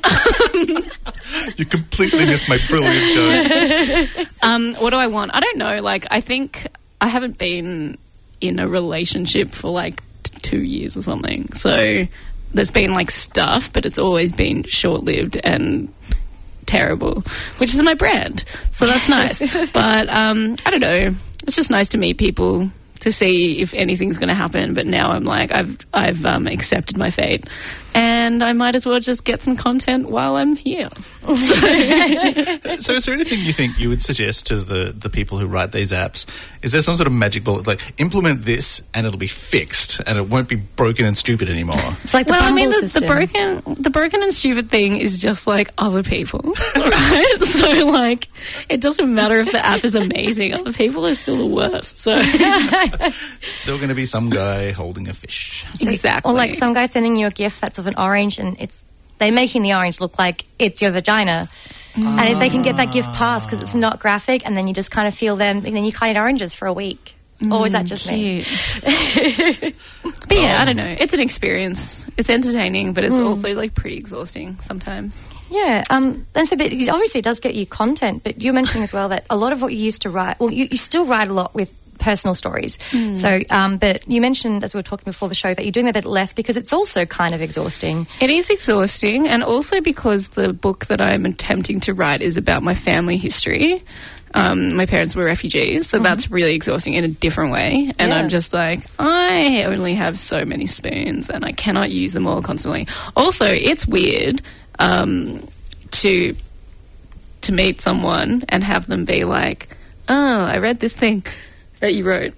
Speaker 8: You completely missed my brilliant joke.
Speaker 9: What do I want? I don't know. Like, I think I haven't been in a relationship for like 2 years or something. So there's been like stuff, but it's always been short-lived and terrible, which is my brand. So that's nice. But I don't know. It's just nice to meet people, to see if anything's going to happen. But now I'm like, I've accepted my fate, and I might as well just get some content while I'm here.
Speaker 8: So is there anything you think you would suggest to the people who write these apps? Is there some sort of magic bullet, like implement this and it'll be fixed and it won't be broken and stupid anymore?
Speaker 7: It's like the
Speaker 9: Well, I mean,
Speaker 7: Bumble
Speaker 9: the
Speaker 7: system.
Speaker 9: broken and stupid thing is just like other people, right? So like, it doesn't matter if the app is amazing; other people are still the worst. So
Speaker 8: Still going to be some guy holding a fish.
Speaker 9: exactly,
Speaker 7: Or like some guy sending you a gift that's of an orange and they're making the orange look like it's your vagina. And they can get that gift passed because it's not graphic, and then you just kind of feel them, and then you can't eat oranges for a week. Or is that just me?
Speaker 9: But yeah, I don't know. It's an experience. It's entertaining, but it's also like pretty exhausting sometimes.
Speaker 7: Yeah. And so, but obviously it does get you content, but you're mentioning as well that a lot of what you used to write, well, you still write a lot with personal stories. So, but you mentioned, as we were talking before the show, that you're doing a bit less because it's also kind of exhausting.
Speaker 9: It is exhausting, and also because the book that I'm attempting to write is about my family history. My parents were refugees, so that's really exhausting in a different way. And I'm just like, I only have so many spoons and I cannot use them all constantly. Also, it's weird to meet someone and have them be like, oh, I read this thing that you wrote.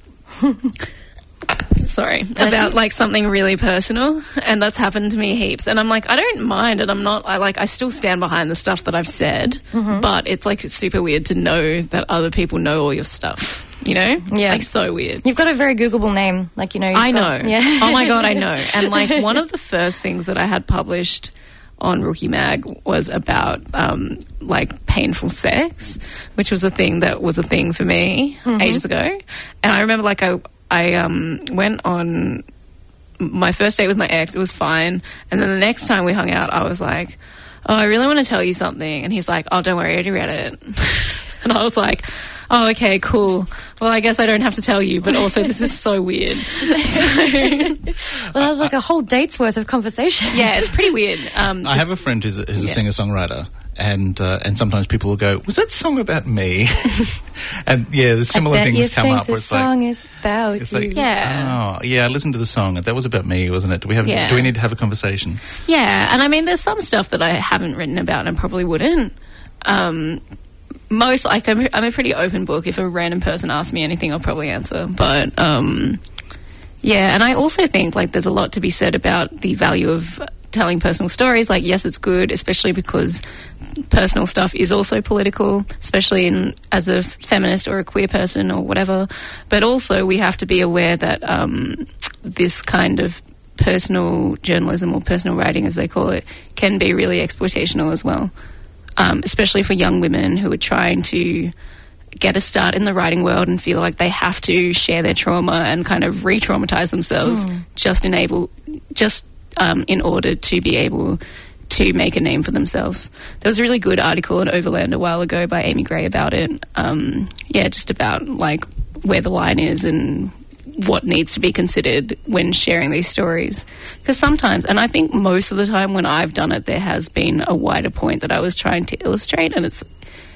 Speaker 9: Sorry, about like something really personal, and that's happened to me heaps. And I'm like, I don't mind, and I still stand behind the stuff that I've said, but it's like super weird to know that other people know all your stuff, you know?
Speaker 7: Yeah.
Speaker 9: Like, so weird.
Speaker 7: You've got a very Googleable name, like, you know.
Speaker 9: I know.
Speaker 7: Yeah.
Speaker 9: Oh my God, I know. And like, one of the first things that I had published on Rookie Mag was about like painful sex, which was a thing for me ages ago. And I remember like I went on my first date with my ex. It was fine. And then the next time we hung out, I was like, oh, I really want to tell you something. And he's like, oh, don't worry, I already read it. And I was like, oh, okay, cool. Well, I guess I don't have to tell you, but also this is so weird.
Speaker 7: Well, that's like a whole date's worth of conversation.
Speaker 9: Yeah, it's pretty weird.
Speaker 8: I have a friend who's a singer-songwriter, and sometimes people will go, was that song about me? And yeah, the similar things come up where it's like,
Speaker 7: song is about
Speaker 8: it's
Speaker 7: you.
Speaker 8: like,
Speaker 9: Yeah.
Speaker 8: oh, yeah, I listened to the song. That was about me, wasn't it? Do we need to have a conversation?
Speaker 9: Yeah, and I mean, there's some stuff that I haven't written about and probably wouldn't. Most, like, I'm a pretty open book. If a random person asks me anything, I'll probably answer. But, Yeah, and I also think like there's a lot to be said about the value of telling personal stories. Like, yes, it's good, especially because personal stuff is also political, especially as a feminist or a queer person or whatever. But also we have to be aware that this kind of personal journalism or personal writing, as they call it, can be really exploitational as well, especially for young women who are trying to get a start in the writing world and feel like they have to share their trauma and kind of re-traumatize themselves in order to be able to make a name for themselves. There was a really good article in Overland a while ago by Amy Gray about it. Just about like where the line is and what needs to be considered when sharing these stories. Because sometimes, and I think most of the time when I've done it, there has been a wider point that I was trying to illustrate, and it's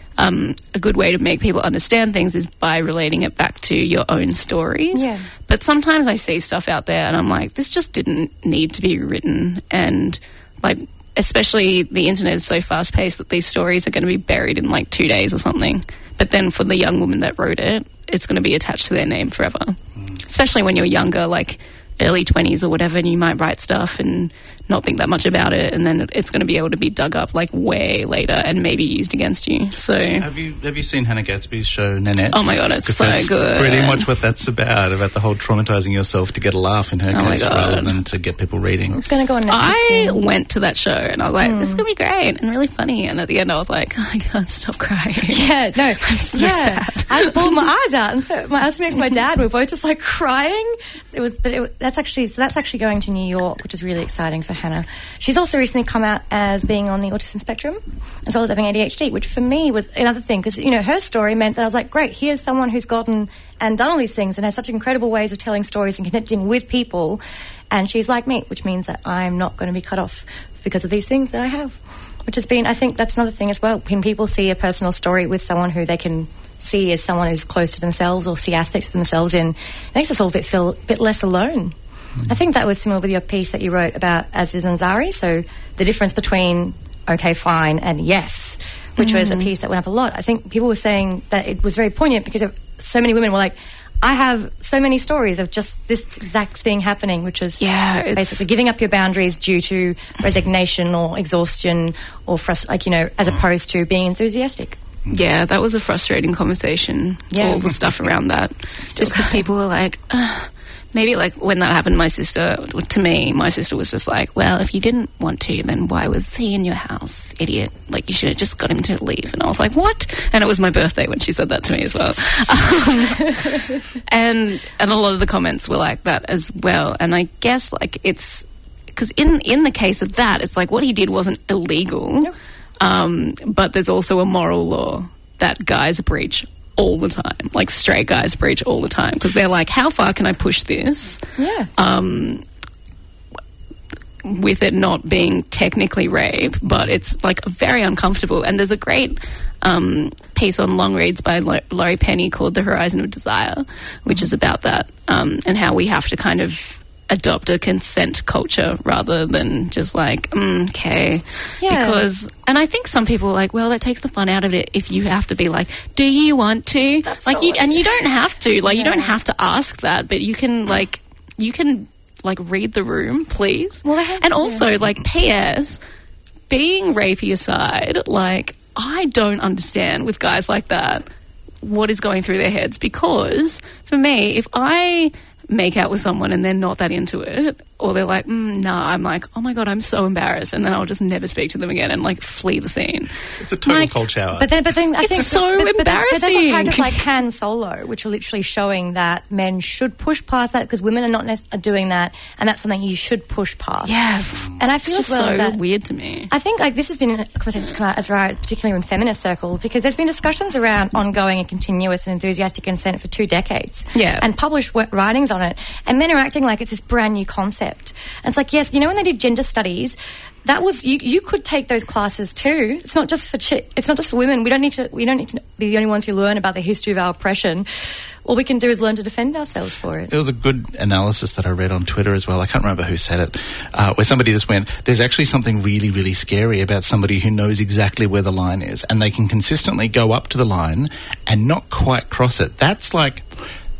Speaker 9: a good way to make people understand things is by relating it back to your own stories.
Speaker 7: Yeah.
Speaker 9: But sometimes I see stuff out there and I'm like, this just didn't need to be written. And like, especially the internet is so fast paced that these stories are going to be buried in like 2 days or something. But then for the young woman that wrote it, it's going to be attached to their name forever. Especially when you're younger, like early 20s or whatever, and you might write stuff and not think that much about it, and then it's going to be able to be dug up like way later and maybe used against you. So
Speaker 8: have you seen Hannah Gadsby's show Nanette?
Speaker 9: Oh my god, it's so
Speaker 8: that's
Speaker 9: good.
Speaker 8: Pretty much what that's about the whole traumatizing yourself to get a laugh in her case rather than to get people reading.
Speaker 7: It's going to go on Netflix.
Speaker 9: I went to that show and I was like, this is going to be great and really funny, and at the end I was like, I can't stop crying.
Speaker 7: Yeah, no,
Speaker 9: I'm so sad.
Speaker 7: I bawled my eyes out, and so I was next to my dad. We were both just like crying. That's actually going to New York, which is really exciting for Hannah. She's also recently come out as being on the autism spectrum, as well as having ADHD, which for me was another thing, because her story meant that I was like, great, here's someone who's gotten and done all these things and has such incredible ways of telling stories and connecting with people, and she's like me, which means that I'm not going to be cut off because of these things that I have, which has been, I think that's another thing as well. When people see a personal story with someone who they can see as someone who's close to themselves or see aspects of themselves in, it makes us all feel a bit less alone. I think that was similar with your piece that you wrote about Aziz Ansari, so the difference between okay, fine and yes, which was a piece that went up a lot. I think people were saying that it was very poignant because so many women were like, I have so many stories of just this exact thing happening, which is basically giving up your boundaries due to resignation or exhaustion or as opposed to being enthusiastic.
Speaker 9: Yeah, that was a frustrating conversation, all the stuff around that. Just because people were like, maybe like when that happened, my sister was just like, well, if you didn't want to, then why was he in your house, idiot? Like, you should have just got him to leave. And I was like, what? And it was my birthday when she said that to me as well. And a lot of the comments were like that as well. And I guess like it's because in the case of that, it's like what he did wasn't illegal. Nope. But there's also a moral law that guys breach all the time, like straight guys breach all the time, because they're like, how far can I push this? Yeah. With it not being technically rape, but it's like very uncomfortable. And there's a great piece on Long Reads by Laurie Penny called The Horizon of Desire, which is about that and how we have to kind of adopt a consent culture rather than just like, okay. Yeah. Because, and I think some people are like, well, that takes the fun out of it if you have to be like, do you want to? That's like, and you don't have to. Like, you don't have to ask that, but you can read the room, please. Well, and also, like, P.S., being rapey aside, like, I don't understand with guys like that what is going through their heads, because for me, if I make out with someone and they're not that into it, or they're like, nah, I'm like, oh my God, I'm so embarrassed, and then I'll just never speak to them again and like flee the scene. It's a total cold shower. But then I think so embarrassing. But then characters like Han Solo, which are literally showing that men should push past that, because women are not doing that, and that's something you should push past. Yeah, and I feel it's just so weird to me.
Speaker 7: I think like this has been a conversation that's come out as well, particularly in feminist circles, because there's been discussions around ongoing and continuous and enthusiastic consent for 2 decades. Yeah, and published writings on it, and men are acting like it's this brand new concept. And it's like, yes, when they did gender studies, that was you could take those classes too. It's not just for it's not just for women. We don't need to be the only ones who learn about the history of our oppression. All we can do is learn to defend ourselves for it. There was a good analysis that I read on Twitter as well. I can't remember who said it, where somebody just went, there's actually something really, really scary about somebody who knows exactly where the line is, and they can consistently go up to the line and not quite cross it. That's like...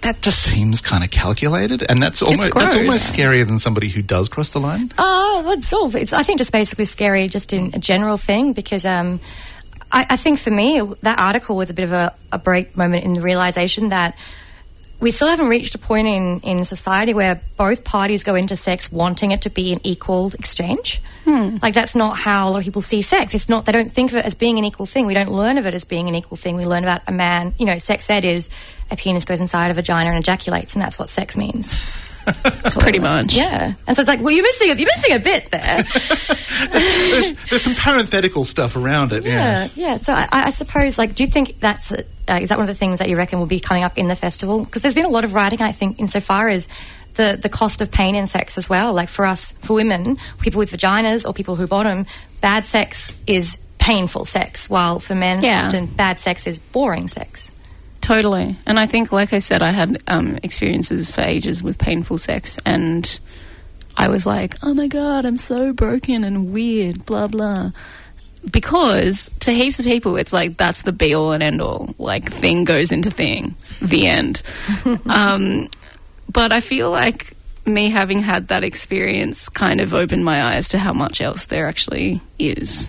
Speaker 8: that just seems kind of calculated, and that's almost scarier than somebody who does cross the line.
Speaker 7: It's I think just basically scary just in a general thing because I think for me that article was a bit of a break moment in the realisation that we still haven't reached a point in society where both parties go into sex wanting it to be an equal exchange. Like, that's not how a lot of people see sex. It's not, they don't think of it as being an equal thing. We don't learn of it as being an equal thing. We learn about a man, sex ed is a penis goes inside a vagina and ejaculates, and that's what sex means.
Speaker 9: Pretty much.
Speaker 7: Yeah. And so it's like, well, you're missing a bit there.
Speaker 8: there's some parenthetical stuff around it.
Speaker 7: Yeah. So I suppose, like, do you think that's is that one of the things that you reckon will be coming up in the festival? Because there's been a lot of writing, I think, insofar as the cost of pain in sex as well. Like, for us, for women, people with vaginas or people who bottom, bad sex is painful sex, while for men, often bad sex is boring sex.
Speaker 9: Totally. And I think, like I said, I had experiences for ages with painful sex, and I was like, oh my God, I'm so broken and weird, blah, blah. Because to heaps of people, it's like that's the be-all and end-all. Like, thing goes into thing, the end. But I feel like me having had that experience kind of opened my eyes to how much else there actually is.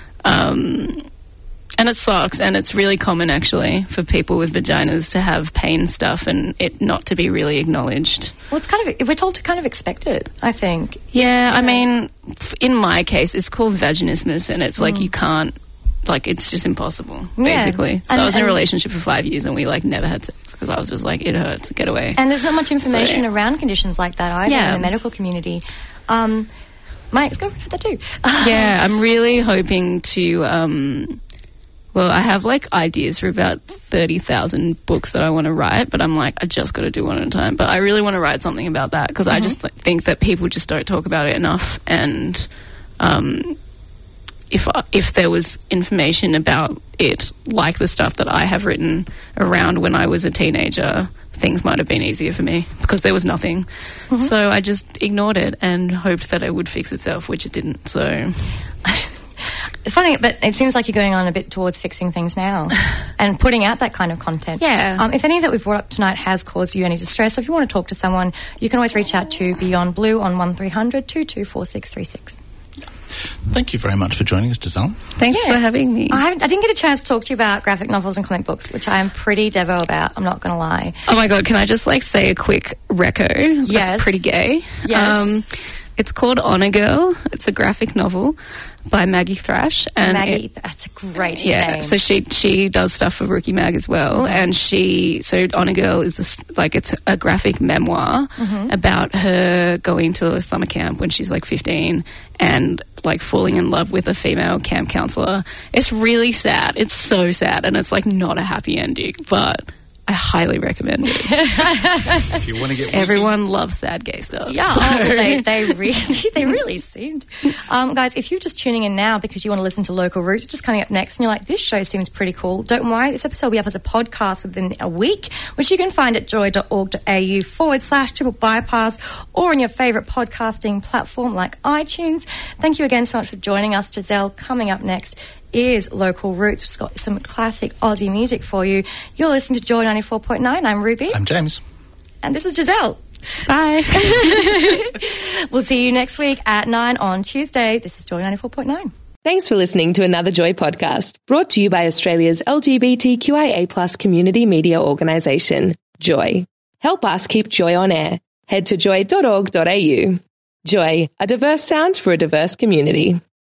Speaker 9: And it sucks, and it's really common, actually, for people with vaginas to have pain stuff and it not to be really acknowledged.
Speaker 7: Well, it's kind of, we're told to kind of expect it, I think.
Speaker 9: Yeah, I mean, in my case, it's called vaginismus, and it's like you can't, like, it's just impossible, basically. So I was in a relationship for 5 years, and we, like, never had sex because I was just like, it hurts, get away.
Speaker 7: And there's not much information around conditions like that either in the medical community. My ex-girlfriend had that too.
Speaker 9: Yeah, I'm really hoping to... well, I have, like, ideas for about 30,000 books that I want to write, but I'm like, I just got to do one at a time. But I really want to write something about that because I just think that people just don't talk about it enough. And if there was information about it, like the stuff that I have written around when I was a teenager, things might have been easier for me because there was nothing. So I just ignored it and hoped that it would fix itself, which it didn't. So...
Speaker 7: Funny, but it seems like you're going on a bit towards fixing things now and putting out that kind of content.
Speaker 9: Yeah.
Speaker 7: If any that we've brought up tonight has caused you any distress, or if you want to talk to someone, you can always reach out to Beyond Blue on 1300 224636.
Speaker 8: Thank you very much for joining us, Giselle.
Speaker 9: Thanks for having me.
Speaker 7: I didn't get a chance to talk to you about graphic novels and comic books, which I am pretty devo about, I'm not going to lie.
Speaker 9: Oh my God, can I just, like, say a quick reco?
Speaker 7: Yes.
Speaker 9: That's pretty gay.
Speaker 7: Yes.
Speaker 9: It's called Honor Girl. It's a graphic novel by Maggie Thrash. And
Speaker 7: that's a great
Speaker 9: Yeah,
Speaker 7: name.
Speaker 9: so she does stuff for Rookie Mag as well. And so Honor Girl is it's a graphic memoir about her going to a summer camp when she's like 15 and like falling in love with a female camp counselor. It's really sad. It's so sad, and it's like not a happy ending, but I highly recommend it.
Speaker 8: If you want to get
Speaker 9: everyone loves sad gay stuff.
Speaker 7: Yeah,
Speaker 9: so.
Speaker 7: they really seemed. Guys, if you're just tuning in now because you want to listen to Local Roots, just coming up next, and you're like, this show seems pretty cool, don't worry. This episode will be up as a podcast within a week, which you can find at joy.org.au/triple bypass or on your favourite podcasting platform like iTunes. Thank you again so much for joining us, Giselle. Coming up next is Local Roots. It's got some classic Aussie music for you. You're listening to Joy 94.9. I'm Ruby.
Speaker 8: I'm James.
Speaker 7: And this is Giselle.
Speaker 9: Bye.
Speaker 7: We'll see you next week at 9 on Tuesday. This is Joy 94.9.
Speaker 12: Thanks for listening to another Joy podcast, brought to you by Australia's LGBTQIA+ community media organisation, Joy. Help us keep Joy on air. Head to joy.org.au. Joy, a diverse sound for a diverse community.